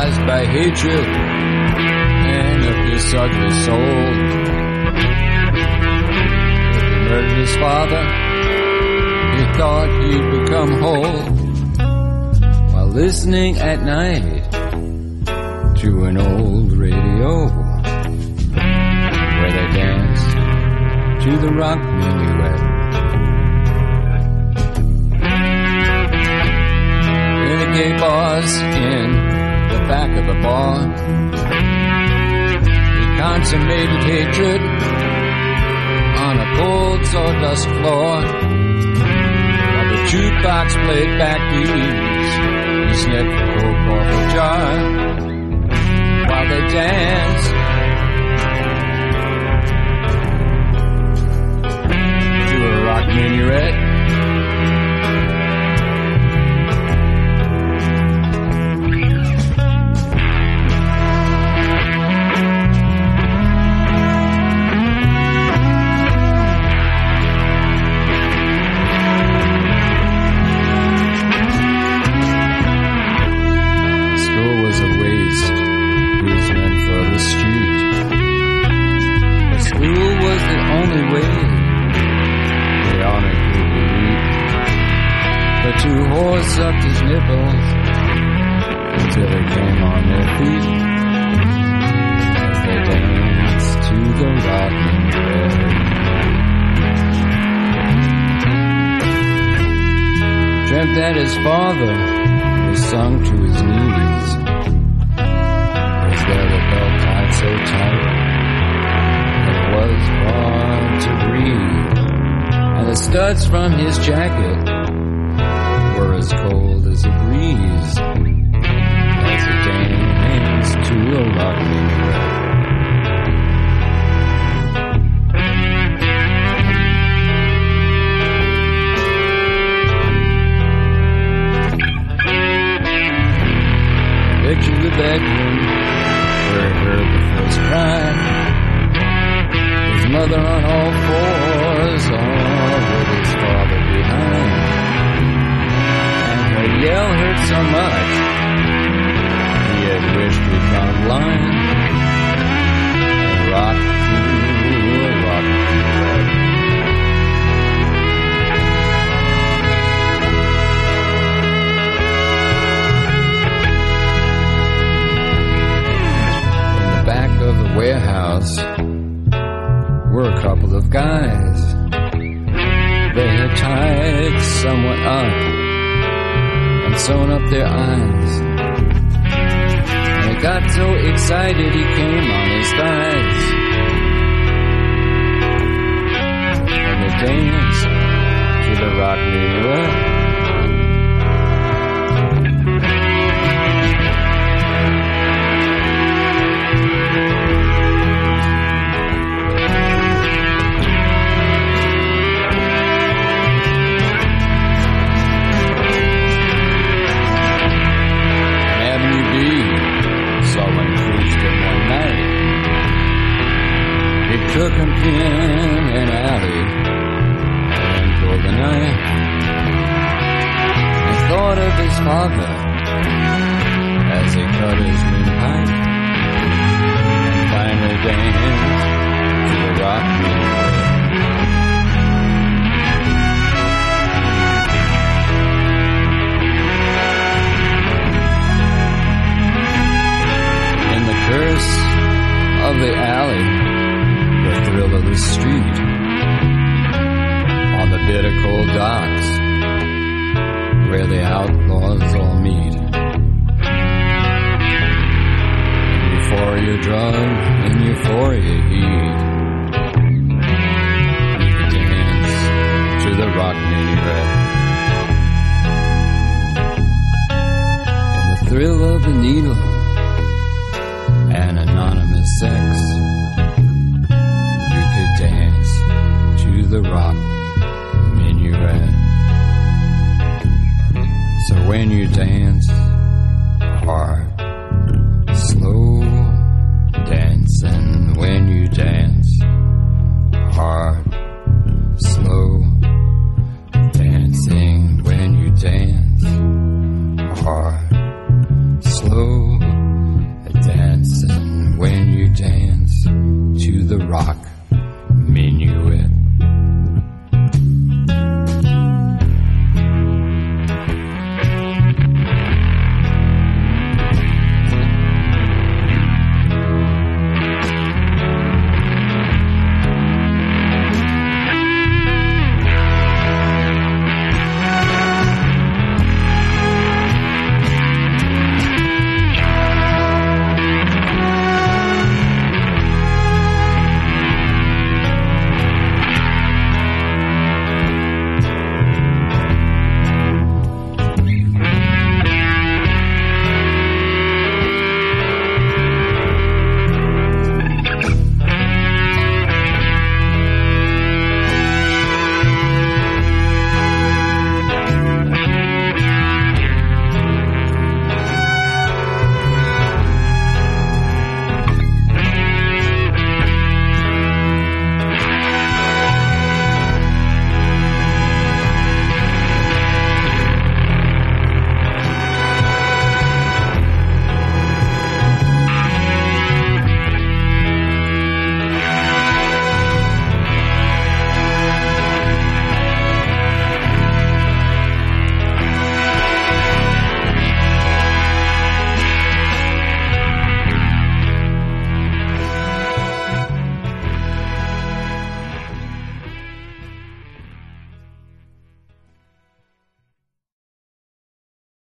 paralyzed by hatred and of this ugly soul. If he murdered his father, he thought he'd become whole, while listening at night to an old radio where they danced to the rock minuet. In the gay bars in the back of the bar, he consummated hatred on a cold sawdust floor. While the jukebox played backbeats, he sniffed coke off a jar while they danced to a rock minuet. Two whores sucked his nipples until they came on their feet as they danced to the rock minuet. Dreamt that his father was sunk to his knees, his leather belt tied so tight that it was hard to breathe, and the studs from his jacket were as cold as a breeze as he danced to a rock minuet. Picture the bedroom where he heard the first cry, his mother on all fours, all with his father behind. The yell hurt so much, he had wished we'd gone blind and rocked through a rock minuet. In the back of the warehouse were a couple of guys. They had tied someone up and sewn up their eyes. And he got so excited he came on his thighs. And they danced to the rock minuet. Took him in an alley and pulled the knife, and thought of his father as he cut his windpipe, and finally danced to the rock minuet. In the curse of the alley, the thrill of the street, on the bitter cold docks where the outlaws all meet. Euphoria drug and euphoria heat, you could dance to the rock minuet. In the thrill of the needle and anonymous sex, dance to the rock